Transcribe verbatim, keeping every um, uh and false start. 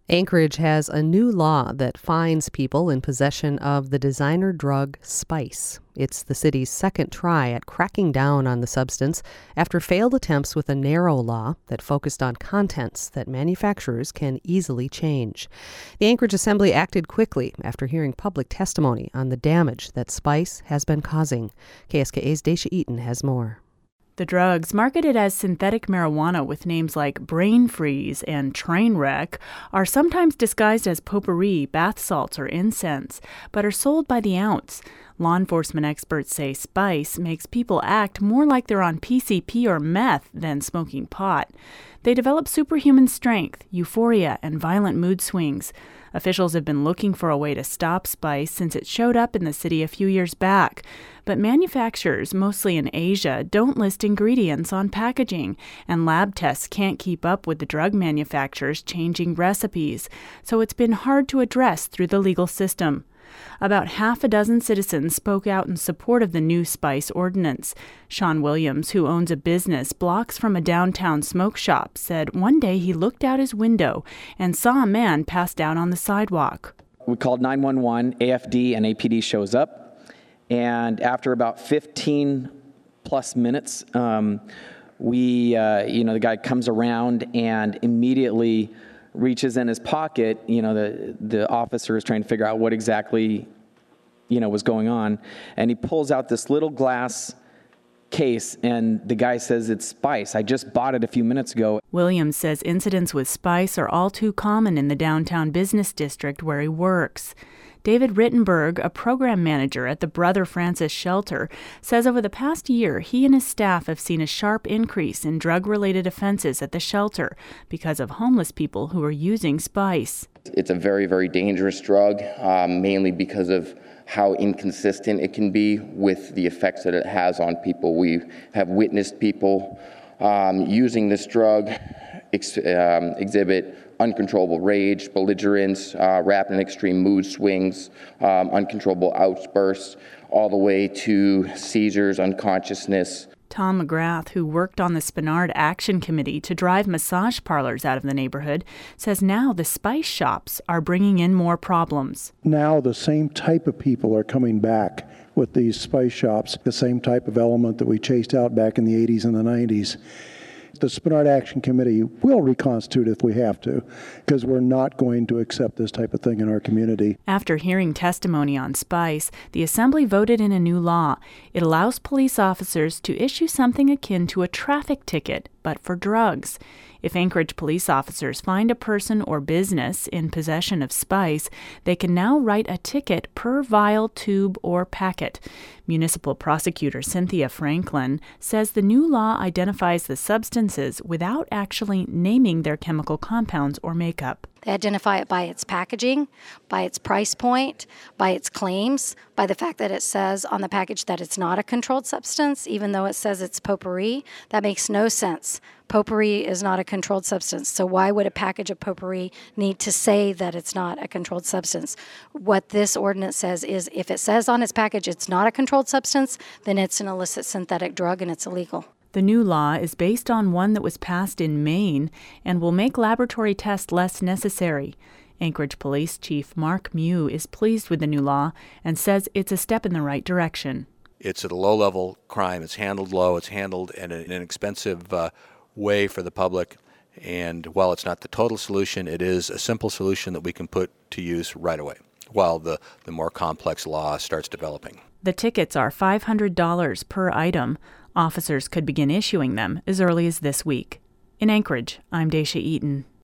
Anchorage has a new law that fines people in possession of the designer drug Spice. It's the city's second try at cracking down on the substance after failed attempts with a narrow law that focused on contents that manufacturers can easily change. The Anchorage Assembly acted quickly after hearing public testimony on the damage that Spice has been causing. K S K A's Daisha Eaton has more. The drugs, marketed as synthetic marijuana with names like Brain Freeze and Trainwreck, are sometimes disguised as potpourri, bath salts, or incense, but are sold by the ounce. Law enforcement experts say Spice makes people act more like they're on P C P or meth than smoking pot. They develop superhuman strength, euphoria, and violent mood swings. Officials have been looking for a way to stop Spice since it showed up in the city a few years back. But manufacturers, mostly in Asia, don't list ingredients on packaging, and lab tests can't keep up with the drug manufacturers changing recipes, so it's been hard to address through the legal system. About half a dozen citizens spoke out in support of the new Spice ordinance. Sean Williams, who owns a business blocks from a downtown smoke shop, said one day he looked out his window and saw a man passed out on the sidewalk. We called nine one one, A F D and A P D shows up, and after about fifteen plus minutes, um, we, uh, you know, the guy comes around and immediately reaches in his pocket. You know, the the officer is trying to figure out what exactly, you know, was going on, and he pulls out this little glass case, and the guy says it's Spice. I just bought it a few minutes ago. Williams says incidents with Spice are all too common in the downtown business district where he works. David Rittenberg, a program manager at the Brother Francis Shelter, says over the past year he and his staff have seen a sharp increase in drug-related offenses at the shelter because of homeless people who are using Spice. It's a very, very dangerous drug, um, mainly because of how inconsistent it can be with the effects that it has on people. We have witnessed people um, using this drug ex- um, exhibit uncontrollable rage, belligerence, uh, rapid and extreme mood swings, um, uncontrollable outbursts, all the way to seizures, unconsciousness. Tom McGrath, who worked on the Spenard Action Committee to drive massage parlors out of the neighborhood, says now the Spice shops are bringing in more problems. Now the same type of people are coming back with these Spice shops, the same type of element that we chased out back in the eighties and the nineties. The Spenard Action Committee will reconstitute if we have to, because we're not going to accept this type of thing in our community. After hearing testimony on Spice, the Assembly voted in a new law. It allows police officers to issue something akin to a traffic ticket, but for drugs. If Anchorage police officers find a person or business in possession of Spice, they can now write a ticket per vial, tube, or packet. Municipal prosecutor Cynthia Franklin says the new law identifies the substances without actually naming their chemical compounds or makeup. They identify it by its packaging, by its price point, by its claims, by the fact that it says on the package that it's not a controlled substance, even though it says it's potpourri. That makes no sense. Potpourri is not a controlled substance, so why would a package of potpourri need to say that it's not a controlled substance? What this ordinance says is if it says on its package it's not a controlled substance, then it's an illicit synthetic drug and it's illegal. The new law is based on one that was passed in Maine and will make laboratory tests less necessary. Anchorage Police Chief Mark Mew is pleased with the new law and says it's a step in the right direction. It's at a low-level crime. It's handled low. It's handled in an inexpensive uh, way for the public. And while it's not the total solution, it is a simple solution that we can put to use right away while the, the more complex law starts developing. The tickets are five hundred dollars per item. Officers could begin issuing them as early as this week. In Anchorage, I'm Daisha Eaton.